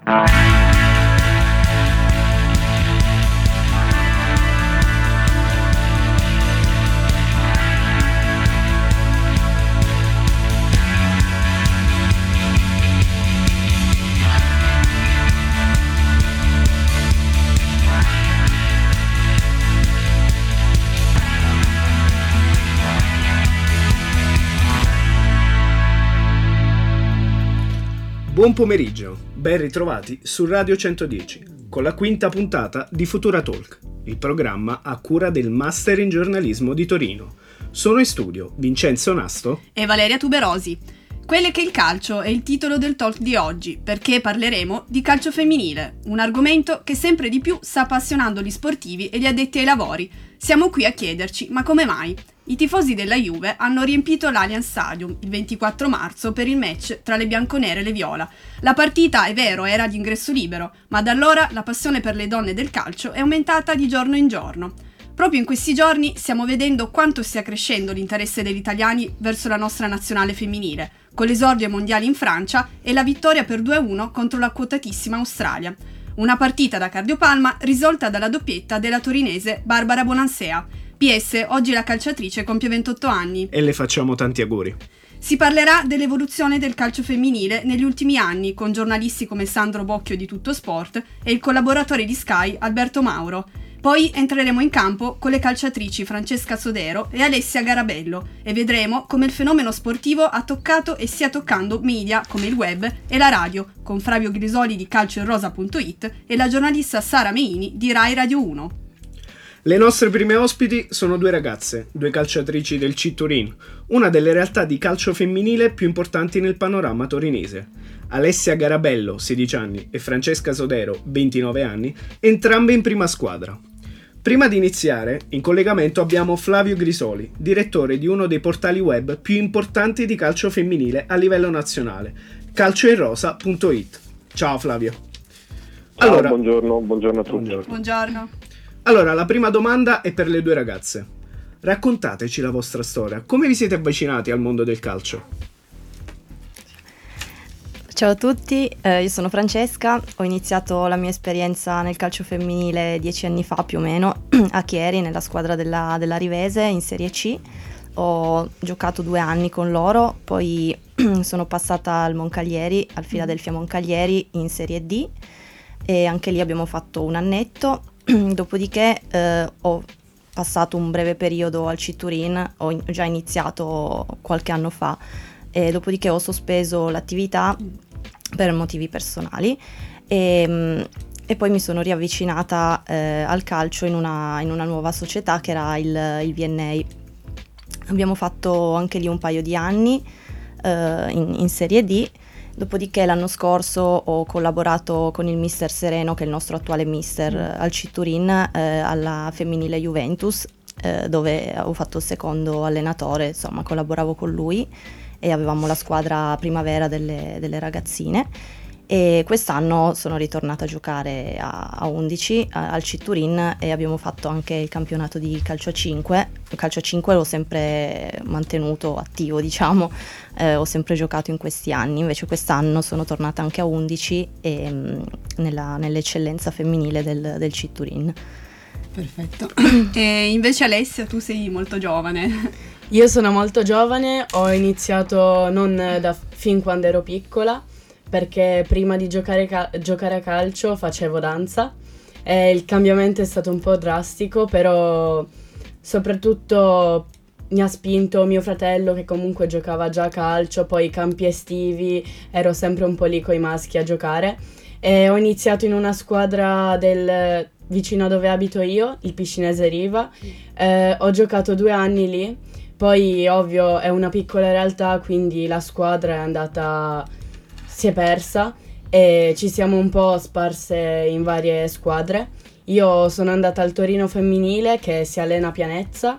Buon pomeriggio, ben ritrovati su Radio 110 con la quinta puntata di Futura Talk, il programma a cura del Master in Giornalismo di Torino. Sono in studio Vincenzo Nasto e Valeria Tuberosi. Quello che il calcio è il titolo del talk di oggi, perché parleremo di calcio femminile, un argomento che sempre di più sta appassionando gli sportivi e gli addetti ai lavori. Siamo qui a chiederci, ma come mai? I tifosi della Juve hanno riempito l'Allianz Stadium il 24 marzo per il match tra le bianconere e le viola. La partita, è vero, era di ingresso libero, ma da allora la passione per le donne del calcio è aumentata di giorno in giorno. Proprio in questi giorni stiamo vedendo quanto stia crescendo l'interesse degli italiani verso la nostra nazionale femminile, con l'esordio ai mondiali in Francia e la vittoria per 2-1 contro la quotatissima Australia. Una partita da cardiopalma risolta dalla doppietta della torinese Barbara Bonansea. PS, oggi la calciatrice compie 28 anni. E le facciamo tanti auguri. Si parlerà dell'evoluzione del calcio femminile negli ultimi anni con giornalisti come Sandro Bocchio di Tutto Sport e il collaboratore di Sky Alberto Mauro. Poi entreremo in campo con le calciatrici Francesca Sodero e Alessia Garabello e vedremo come il fenomeno sportivo ha toccato e stia toccando media come il web e la radio, con Flavio Grisoli di calcioinrosa.it e la giornalista Sara Meini di Rai Radio 1. Le nostre prime ospiti sono due ragazze, due calciatrici del CIT Turin, una delle realtà di calcio femminile più importanti nel panorama torinese. Alessia Garabello, 16 anni, e Francesca Sodero, 29 anni, entrambe in prima squadra. Prima di iniziare, in collegamento abbiamo Flavio Grisoli, direttore di uno dei portali web più importanti di calcio femminile a livello nazionale, calcioinrosa.it. Ciao Flavio. Ciao, allora, buongiorno a tutti. Buongiorno. Allora, la prima domanda è per le due ragazze. Raccontateci la vostra storia. Come vi siete avvicinati al mondo del calcio? Ciao a tutti, io sono Francesca, ho iniziato la mia esperienza nel calcio femminile 10 anni fa più o meno, a Chieri, nella squadra della Rivese, in Serie C. Ho giocato 2 anni con loro, poi sono passata al Moncaglieri, al Philadelphia Moncaglieri in Serie D, e anche lì abbiamo fatto un annetto. Dopodiché ho passato un breve periodo al CIT Turin, ho già iniziato qualche anno fa, e dopodiché ho sospeso l'attività per motivi personali e poi mi sono riavvicinata al calcio in una nuova società che era il VNA. Abbiamo fatto anche lì un paio di anni in Serie D. Dopodiché l'anno scorso ho collaborato con il mister Sereno, che è il nostro attuale mister al CIT Turin, alla femminile Juventus, dove ho fatto il secondo allenatore, insomma collaboravo con lui e avevamo la squadra primavera delle ragazzine. E quest'anno sono ritornata a giocare a 11 al CIT Turin e abbiamo fatto anche il campionato di calcio a 5. Il calcio a 5 l'ho sempre mantenuto attivo, diciamo, ho sempre giocato in questi anni, invece quest'anno sono tornata anche a 11 e nell'eccellenza femminile del CIT Turin. Perfetto. E invece Alessia, tu sei molto giovane. Io sono molto giovane, ho iniziato fin quando ero piccola, perché prima di giocare a calcio facevo danza e il cambiamento è stato un po' drastico, però soprattutto mi ha spinto mio fratello, che comunque giocava già a calcio, poi i campi estivi ero sempre un po' lì coi maschi a giocare e ho iniziato in una squadra vicino a dove abito io, il Piscinese Riva. Ho giocato 2 anni lì, poi ovvio è una piccola realtà, quindi la squadra si è persa e ci siamo un po' sparse in varie squadre. Io sono andata al Torino femminile, che si allena a Pianezza,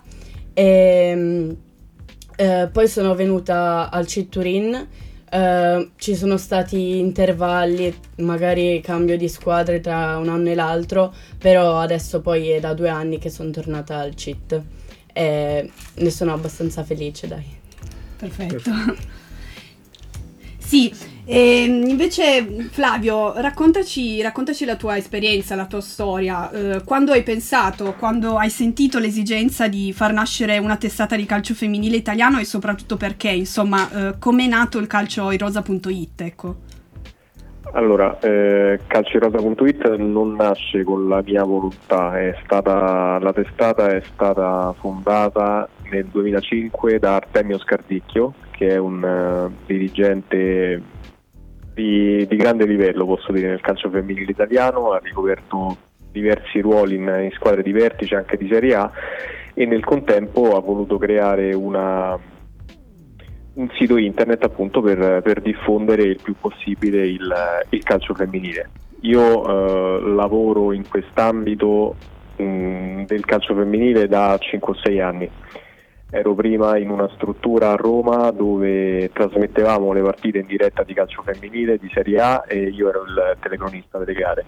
e poi sono venuta al CIT Turin. Ci sono stati intervalli, magari cambio di squadre tra un anno e l'altro, però adesso poi è da 2 anni che sono tornata al CIT e ne sono abbastanza felice, dai. Perfetto. Sì, e invece Flavio, raccontaci la tua esperienza, la tua storia. Quando hai pensato, quando hai sentito l'esigenza di far nascere una testata di calcio femminile italiano e soprattutto perché, insomma, com'è nato il calcioirosa.it, ecco? Allora, calcioirosa.it non nasce con la mia volontà, la testata è stata fondata nel 2005 da Artemio Scardicchio, che è un dirigente di grande livello, posso dire, nel calcio femminile italiano. Ha ricoperto diversi ruoli in squadre di vertice, anche di Serie A, e nel contempo ha voluto creare un sito internet appunto per diffondere il più possibile il calcio femminile. Io lavoro in quest'ambito del calcio femminile da 5-6 anni. Ero prima in una struttura a Roma dove trasmettevamo le partite in diretta di calcio femminile di Serie A e io ero il telecronista delle gare.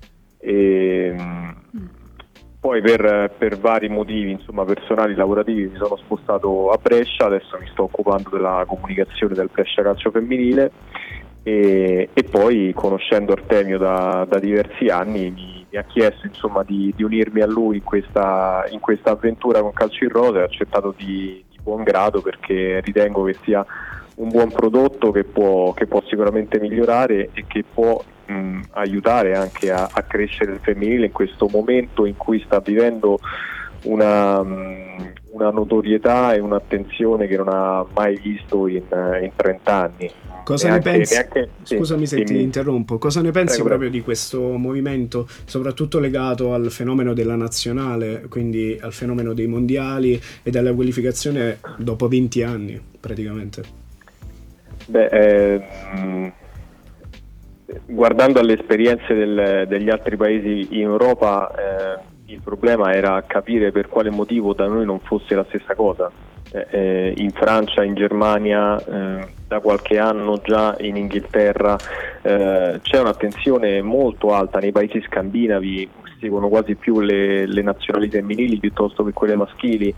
Poi per vari motivi, insomma, personali, lavorativi, mi sono spostato a Brescia. Adesso mi sto occupando della comunicazione del Brescia Calcio Femminile e poi, conoscendo Artemio da diversi anni, mi ha chiesto, insomma, di unirmi a lui in questa avventura con Calcio in Rosa, e ho accettato di buon grado, perché ritengo che sia un buon prodotto che può sicuramente migliorare e che può aiutare anche a crescere il femminile in questo momento in cui sta vivendo una notorietà e un'attenzione che non ha mai visto in 30 anni. Cosa ne pensi? Scusami se ti interrompo. Cosa ne pensi proprio di questo movimento, soprattutto legato al fenomeno della nazionale, quindi al fenomeno dei mondiali e della qualificazione dopo 20 anni praticamente? Guardando alle esperienze degli altri paesi in Europa, il problema era capire per quale motivo da noi non fosse la stessa cosa. In Francia, in Germania, da qualche anno già in Inghilterra c'è un'attenzione molto alta. Nei paesi scandinavi seguono quasi più le nazionali femminili piuttosto che quelle maschili.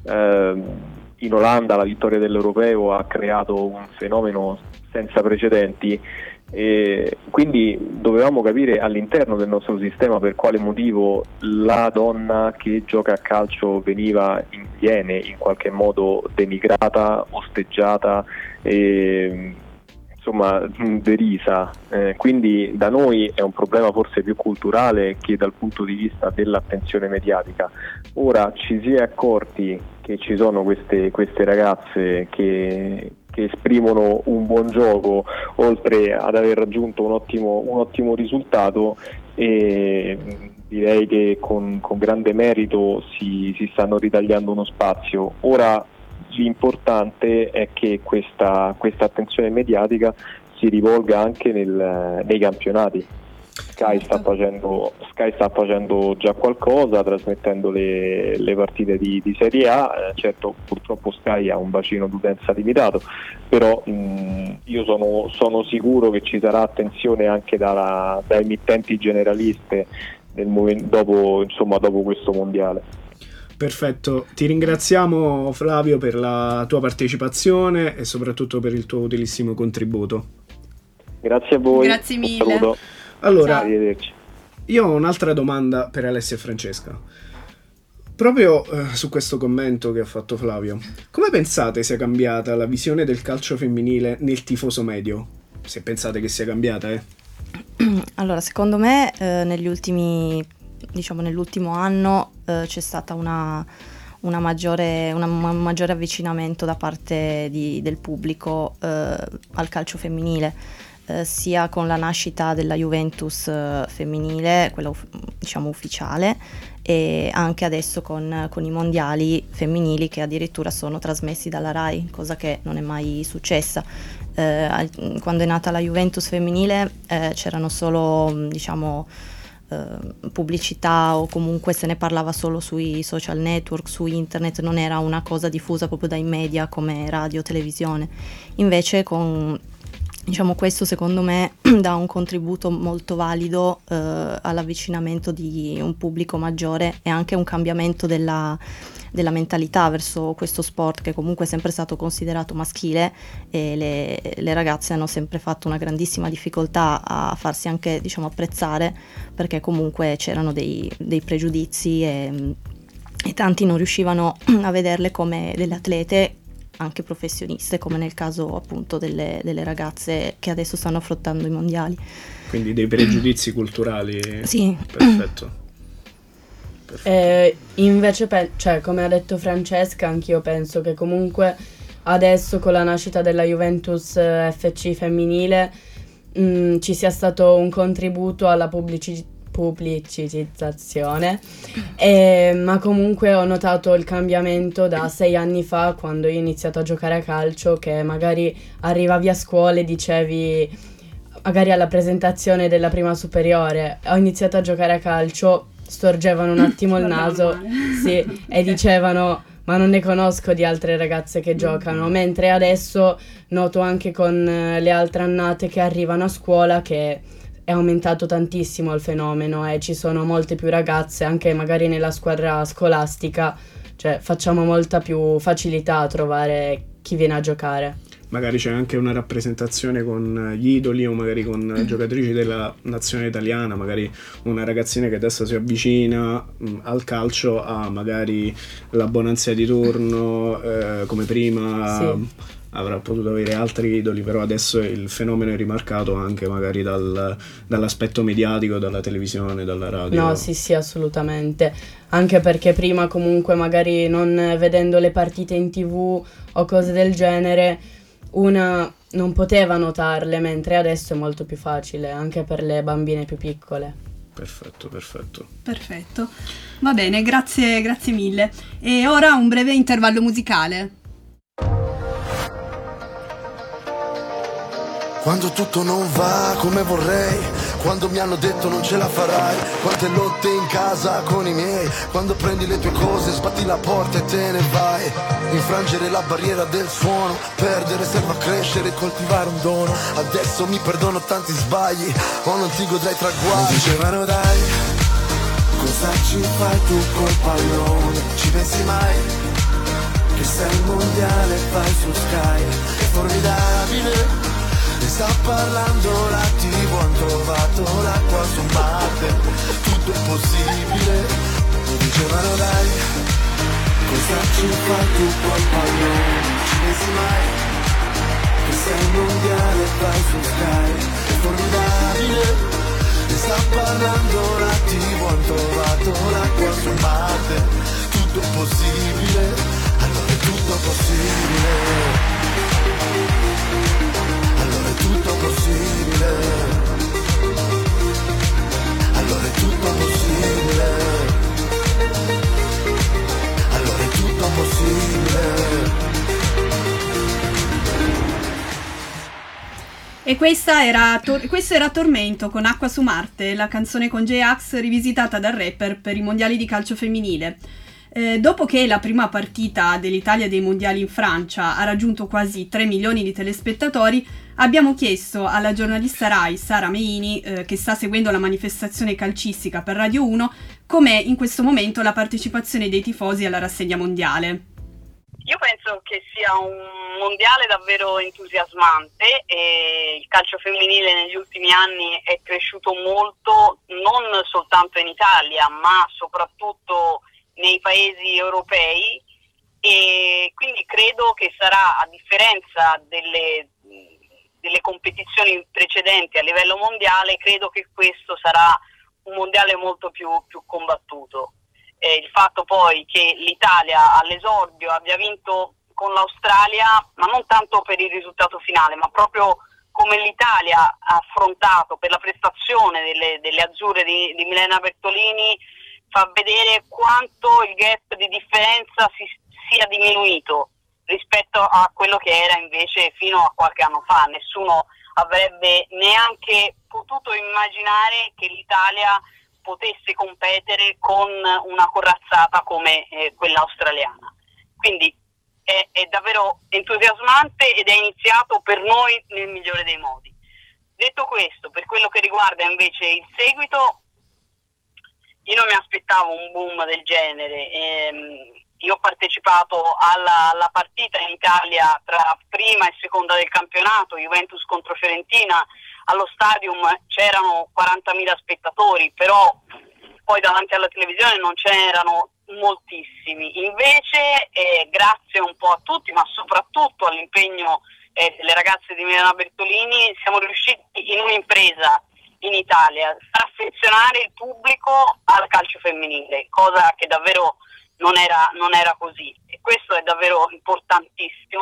In Olanda la vittoria dell'Europeo ha creato un fenomeno senza precedenti. E quindi dovevamo capire all'interno del nostro sistema per quale motivo la donna che gioca a calcio viene in qualche modo denigrata, osteggiata e insomma derisa. Quindi da noi è un problema forse più culturale che dal punto di vista dell'attenzione mediatica. Ora ci si è accorti che ci sono queste ragazze che esprimono un buon gioco, oltre ad aver raggiunto un ottimo risultato, e direi che con grande merito si stanno ritagliando uno spazio. Ora l'importante è che questa attenzione mediatica si rivolga anche nei campionati. Sky sta facendo già qualcosa, trasmettendo le partite di Serie A. Certo, purtroppo Sky ha un bacino d'utenza limitato, però io sono sicuro che ci sarà attenzione anche da emittenti generaliste dopo questo mondiale. Perfetto, ti ringraziamo Flavio per la tua partecipazione e soprattutto per il tuo utilissimo contributo. Grazie a voi. Grazie mille. Un saluto. Allora, arrivederci. Io ho un'altra domanda per Alessia e Francesca. Proprio su questo commento che ha fatto Flavio, come pensate sia cambiata la visione del calcio femminile nel tifoso medio? Se pensate che sia cambiata, Allora, secondo me nell'ultimo anno c'è stata un maggiore avvicinamento da parte del pubblico al calcio femminile. Sia con la nascita della Juventus femminile, quella ufficiale, e anche adesso con i mondiali femminili che addirittura sono trasmessi dalla Rai, cosa che non è mai successa. Quando è nata la Juventus femminile c'erano solo pubblicità, o comunque se ne parlava solo sui social network, su internet, non era una cosa diffusa proprio dai media come radio, televisione. Invece con Diciamo, questo secondo me dà un contributo molto valido all'avvicinamento di un pubblico maggiore e anche un cambiamento della mentalità verso questo sport, che comunque è sempre stato considerato maschile, e le ragazze hanno sempre fatto una grandissima difficoltà a farsi anche, diciamo, apprezzare, perché comunque c'erano dei pregiudizi e tanti non riuscivano a vederle come delle atlete anche professioniste, come nel caso appunto delle ragazze che adesso stanno affrontando i mondiali. Quindi dei pregiudizi culturali. Sì. Perfetto. Invece, cioè, come ha detto Francesca, anch'io penso che comunque adesso con la nascita della Juventus FC femminile ci sia stato un contributo alla pubblicizzazione, ma comunque ho notato il cambiamento da 6 anni fa, quando io ho iniziato a giocare a calcio, che magari arrivavi a scuola e dicevi, magari alla presentazione della prima superiore, ho iniziato a giocare a calcio, storgevano un attimo il naso, sì, e dicevano ma non ne conosco di altre ragazze che giocano, mentre adesso noto anche con le altre annate che arrivano a scuola che è aumentato tantissimo il fenomeno e ci sono molte più ragazze, anche magari nella squadra scolastica, cioè facciamo molta più facilità a trovare chi viene a giocare. Magari c'è anche una rappresentazione con gli idoli o magari con giocatrici della nazione italiana, magari una ragazzina che adesso si avvicina al calcio, ha magari l'abbonanza di turno, come prima sì. Avrà potuto avere altri idoli, però adesso il fenomeno è rimarcato anche magari dall'aspetto mediatico, dalla televisione, dalla radio. No, sì, assolutamente. Anche perché prima comunque magari non vedendo le partite in TV o cose del genere, una non poteva notarle, mentre adesso è molto più facile, anche per le bambine più piccole. Perfetto. Va bene, grazie mille. E ora un breve intervallo musicale. Quando tutto non va come vorrei, quando mi hanno detto non ce la farai, quante lotte in casa con i miei, quando prendi le tue cose, sbatti la porta e te ne vai, infrangere la barriera del suono, perdere serve a crescere e coltivare un dono, adesso mi perdono tanti sbagli, o non ti godrai traguardi. Dicevano dai, cosa ci fai tu col pallone, ci pensi mai, che sei il mondiale, vai su Sky, è formidabile. Ne sta parlando la TV, han trovato l'acqua su Marte, tutto è possibile. Lo dicevano dai, cosa ci fai tu col pallone, ci pensi mai, che sei il mondiale, vai su Sky, è formidabile. Ne sta parlando la TV, han trovato l'acqua su Marte, tutto è possibile, allora è tutto possibile. Tutto possibile, allora è tutto possibile, allora è tutto possibile. E questo era Tormento con Acqua su Marte, la canzone con J-Ax rivisitata dal rapper per i mondiali di calcio femminile. Dopo che la prima partita dell'Italia dei mondiali in Francia ha raggiunto quasi 3 milioni di telespettatori, abbiamo chiesto alla giornalista Rai Sara Meini, che sta seguendo la manifestazione calcistica per Radio 1, com'è in questo momento la partecipazione dei tifosi alla rassegna mondiale. Io penso che sia un mondiale davvero entusiasmante e il calcio femminile negli ultimi anni è cresciuto molto, non soltanto in Italia, ma soprattutto nei paesi europei, e quindi credo che sarà, a differenza delle competizioni precedenti a livello mondiale, credo che questo sarà un mondiale molto più combattuto. Il fatto poi che l'Italia all'esordio abbia vinto con l'Australia, ma non tanto per il risultato finale, ma proprio come l'Italia ha affrontato per la prestazione delle azzurre di Milena Bertolini, fa vedere quanto il gap di differenza sia diminuito rispetto a quello che era invece fino a qualche anno fa. Nessuno avrebbe neanche potuto immaginare che l'Italia potesse competere con una corazzata come quella australiana. Quindi è davvero entusiasmante ed è iniziato per noi nel migliore dei modi. Detto questo, per quello che riguarda invece il seguito, io non mi aspettavo un boom del genere. Io ho partecipato alla partita in Italia tra prima e seconda del campionato, Juventus contro Fiorentina. Allo stadium c'erano 40.000 spettatori, però poi davanti alla televisione non c'erano moltissimi. Invece, grazie un po' a tutti, ma soprattutto all'impegno delle ragazze di Milena Bertolini, siamo riusciti in un'impresa in Italia a affezionare il pubblico al calcio femminile, cosa che davvero non era così, e questo è davvero importantissimo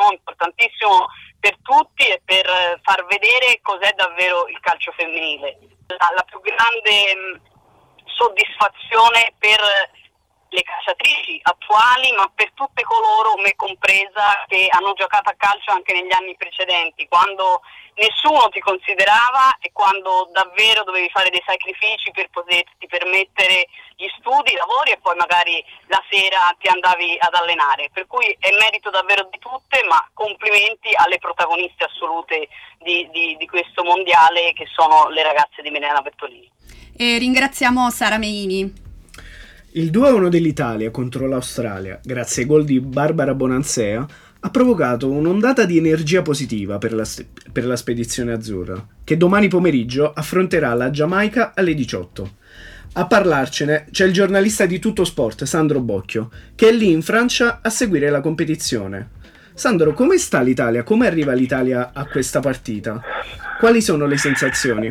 per tutti e per far vedere cos'è davvero il calcio femminile. La più grande soddisfazione per le calciatrici attuali, ma per tutte coloro, me compresa, che hanno giocato a calcio anche negli anni precedenti, quando nessuno ti considerava e quando davvero dovevi fare dei sacrifici per poterti permettere gli studi, i lavori e poi magari la sera ti andavi ad allenare. Per cui è merito davvero di tutte, ma complimenti alle protagoniste assolute di questo mondiale, che sono le ragazze di Milena Bertolini. E ringraziamo Sara Meini. Il 2-1 dell'Italia contro l'Australia, grazie ai gol di Barbara Bonansea, ha provocato un'ondata di energia positiva per la spedizione azzurra, che domani pomeriggio affronterà la Giamaica alle 18. A parlarcene c'è il giornalista di Tutto Sport, Sandro Bocchio, che è lì in Francia a seguire la competizione. Sandro, come sta l'Italia? Come arriva l'Italia a questa partita? Quali sono le sensazioni?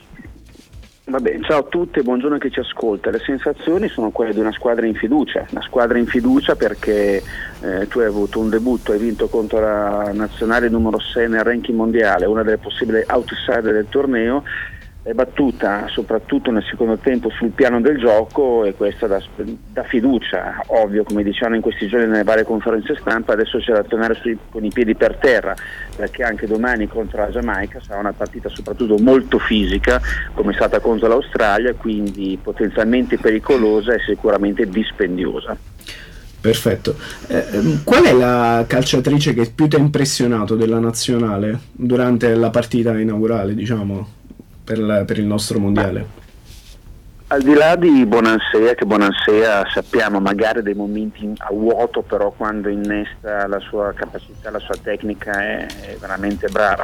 Vabbè, ciao a tutti e buongiorno a chi ci ascolta. Le sensazioni sono quelle di una squadra in fiducia perché tu hai avuto un debutto, hai vinto contro la nazionale numero 6 nel ranking mondiale, una delle possibili outsider del torneo, è battuta soprattutto nel secondo tempo sul piano del gioco, e questa dà fiducia. Ovvio, come diciamo in questi giorni nelle varie conferenze stampa, adesso c'è da tornare con i piedi per terra, perché anche domani contro la Giamaica sarà una partita soprattutto molto fisica, come è stata contro l'Australia, quindi potenzialmente pericolosa e sicuramente dispendiosa. Perfetto. Qual è la calciatrice che più ti ha impressionato della nazionale durante la partita inaugurale, diciamo, per il nostro mondiale? Al di là di Bonansea, che Bonansea sappiamo magari dei momenti a vuoto, però quando innesta la sua capacità, la sua tecnica è veramente brava.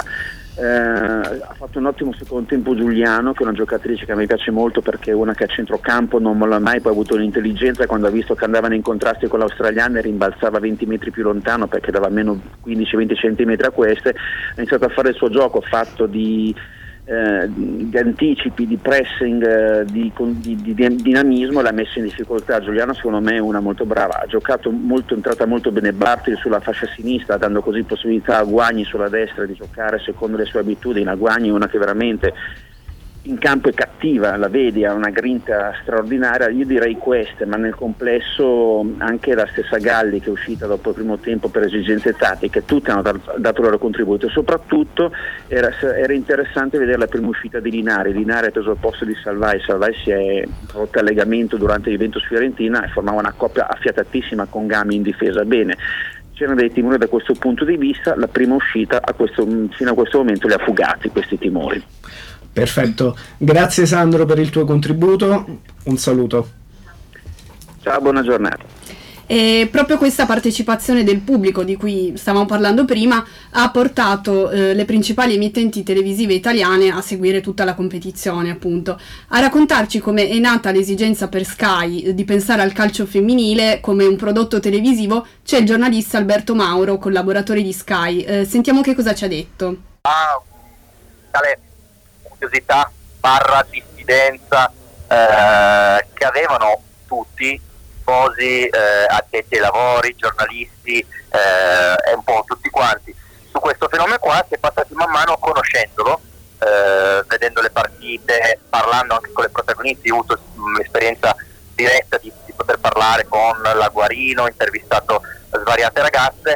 Ha fatto un ottimo secondo tempo Giuliano, che è una giocatrice che a me piace molto, perché è una che a centrocampo non molla mai, poi ha avuto un'intelligenza quando ha visto che andavano in contrasti con l'australiana e rimbalzava 20 metri più lontano perché dava meno 15-20 centimetri a queste, ha iniziato a fare il suo gioco fatto di anticipi, di pressing, di dinamismo, l'ha messa in difficoltà. Giuliano secondo me è una molto brava, ha giocato molto, è entrata molto bene Bartoli sulla fascia sinistra, dando così possibilità a Guagni sulla destra di giocare secondo le sue abitudini. A Guagni è una che veramente in campo è cattiva, la vedi, ha una grinta straordinaria. Io direi queste, ma nel complesso anche la stessa Galli, che è uscita dopo il primo tempo per esigenze tattiche, tutte hanno dato il loro contributo, e soprattutto era interessante vedere la prima uscita di Linari ha preso il posto di Salvai si è rotto il legamento durante Juventus Fiorentina e formava una coppia affiatatissima con Gami in difesa. Bene, c'erano dei timori da questo punto di vista, la prima uscita fino a questo momento li ha fugati questi timori. Perfetto, grazie Sandro per il tuo contributo, un saluto. Ciao, buona giornata. E proprio questa partecipazione del pubblico di cui stavamo parlando prima ha portato le principali emittenti televisive italiane a seguire tutta la competizione, appunto. A raccontarci come è nata l'esigenza per Sky di pensare al calcio femminile come un prodotto televisivo c'è il giornalista Alberto Mauro, collaboratore di Sky. Sentiamo che cosa ci ha detto. Tale curiosità / diffidenza che avevano tutti, sposi, addetti ai lavori, giornalisti e un po' tutti quanti su questo fenomeno qua. Si è passati man mano conoscendolo, vedendo le partite, parlando anche con le protagoniste. Io ho avuto l'esperienza diretta di poter parlare con la Guarino, intervistato svariate ragazze.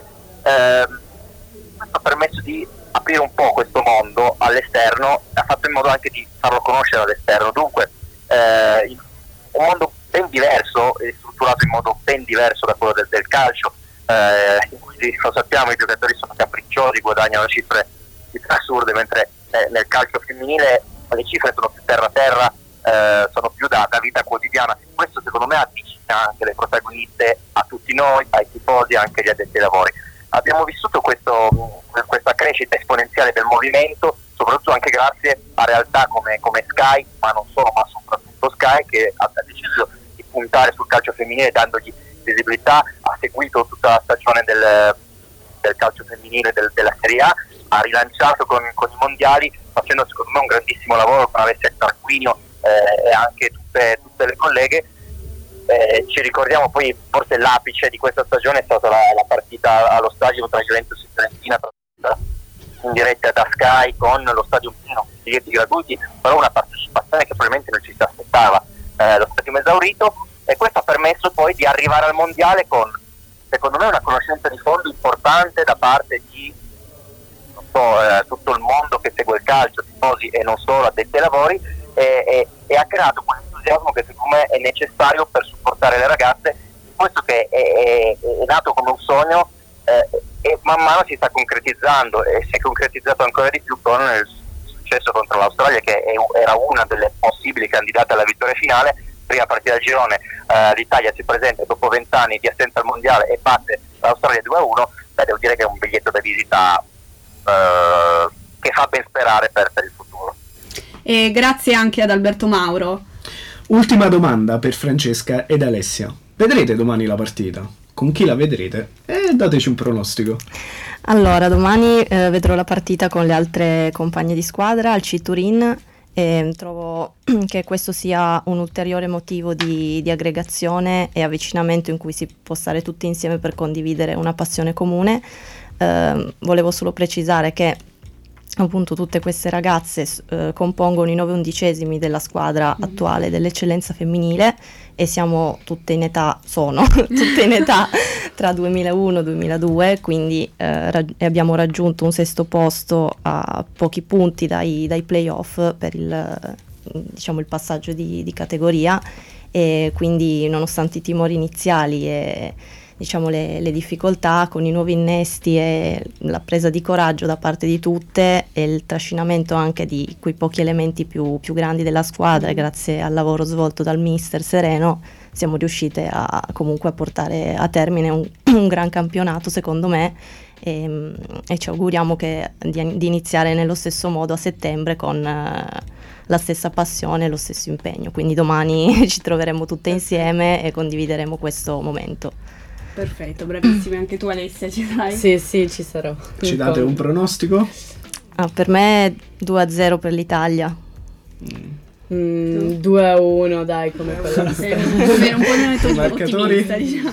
Questo ha permesso di aprire un po' questo mondo all'esterno, ha fatto in modo anche di farlo conoscere all'esterno. Dunque un mondo ben diverso e strutturato in modo ben diverso da quello del calcio, in cui lo sappiamo i giocatori sono capricciosi, guadagnano cifre assurde, mentre nel calcio femminile le cifre sono più terra, sono più da vita quotidiana. Questo secondo me avvicina anche le protagoniste a tutti noi, ai tifosi, anche agli addetti ai lavori. Abbiamo vissuto questa crescita esponenziale del movimento, soprattutto anche grazie a realtà come Sky, ma non solo, ma soprattutto Sky, che ha deciso di puntare sul calcio femminile dandogli visibilità, ha seguito tutta la stagione del calcio femminile della Serie A, ha rilanciato con i mondiali, facendo secondo me un grandissimo lavoro con Alessia Tarquinio e anche tutte le colleghe. Ci ricordiamo poi forse l'apice di questa stagione è stata la partita allo stadio tra Juventus e Fiorentina, in diretta da Sky con lo stadio pieno, biglietti gratuiti, però una partecipazione che probabilmente non ci si aspettava, lo stadio esaurito, e questo ha permesso poi di arrivare al mondiale con, secondo me, una conoscenza di fondo importante da parte di tutto il mondo che segue il calcio, tifosi e non solo, addetti ai lavori, e ha creato quell'entusiasmo che secondo me è necessario per supportare le ragazze, questo che è nato come un sogno e man mano si sta concretizzando, e si è concretizzato ancora di più con il successo contro l'Australia, che era una delle possibili candidate alla vittoria finale. Prima partita del girone, l'Italia si presenta dopo 20 anni di assenza al mondiale e batte l'Australia 2-1. Devo dire che è un biglietto da visita che fa ben sperare per il futuro. E grazie anche ad Alberto Mauro. Ultima domanda per Francesca ed Alessia. Vedrete domani la partita? Con chi la vedrete? E dateci un pronostico. Allora, domani vedrò la partita con le altre compagne di squadra al C Turin e trovo che questo sia un ulteriore motivo di aggregazione e avvicinamento in cui si può stare tutti insieme per condividere una passione comune. Volevo solo precisare che appunto tutte queste ragazze compongono i 9/11 della squadra attuale dell'eccellenza femminile e siamo tutte in età tra 2001 e 2002, quindi abbiamo raggiunto un sesto posto a pochi punti dai playoff per il passaggio di categoria, e quindi nonostante i timori iniziali e le difficoltà, con i nuovi innesti e la presa di coraggio da parte di tutte e il trascinamento anche di quei pochi elementi più grandi della squadra, grazie al lavoro svolto dal mister Sereno, siamo riuscite comunque a portare a termine un gran campionato, secondo me, e ci auguriamo di iniziare nello stesso modo a settembre con la stessa passione e lo stesso impegno. Quindi domani ci troveremo tutte insieme e condivideremo questo momento. Perfetto, bravissima, anche tu Alessia ci sarai? Sì, ci sarò. Ci date un pronostico? Per me 2-0 per l'Italia. 2-1, dai, come quella. Un po' di marcatori? Diciamo.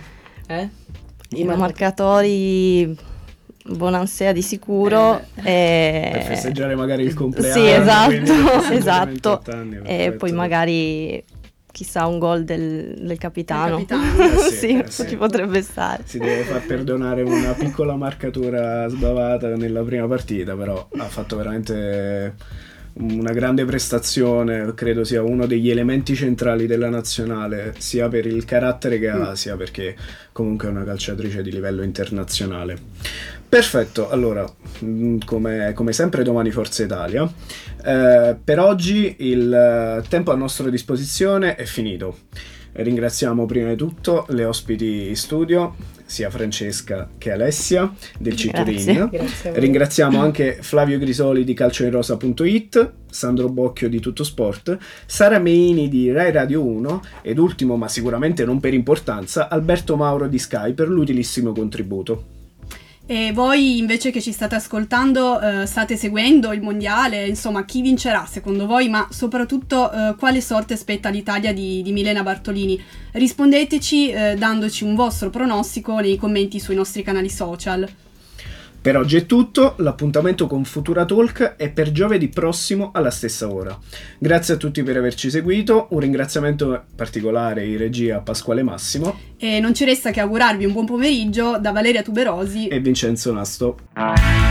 I marcatori Bonansea di sicuro. Per festeggiare magari il compleanno. Sì, esatto. Anni, e poi magari chissà un gol del capitano. Sì. Ci potrebbe stare. Si deve far perdonare una piccola marcatura sbavata nella prima partita, però ha fatto veramente una grande prestazione, credo sia uno degli elementi centrali della nazionale, sia per il carattere che ha, sia perché comunque è una calciatrice di livello internazionale. Perfetto, allora, come sempre domani Forza Italia. Per oggi il tempo a nostra disposizione è finito. Ringraziamo prima di tutto le ospiti in studio, sia Francesca che Alessia del C-Turin. Ringraziamo anche Flavio Grisoli di calcioinrosa.it, Sandro Bocchio di Tutto Sport, Sara Meini di Rai Radio 1 ed ultimo ma sicuramente non per importanza Alberto Mauro di Sky per l'utilissimo contributo. E voi invece che ci state ascoltando state seguendo il mondiale, insomma chi vincerà secondo voi, ma soprattutto quale sorte aspetta l'Italia di Milena Bartolini? Rispondeteci dandoci un vostro pronostico nei commenti sui nostri canali social. Per oggi è tutto, l'appuntamento con Futura Talk è per giovedì prossimo alla stessa ora. Grazie a tutti per averci seguito, un ringraziamento particolare in regia a Pasquale Massimo. E non ci resta che augurarvi un buon pomeriggio da Valeria Tuberosi e Vincenzo Nasto.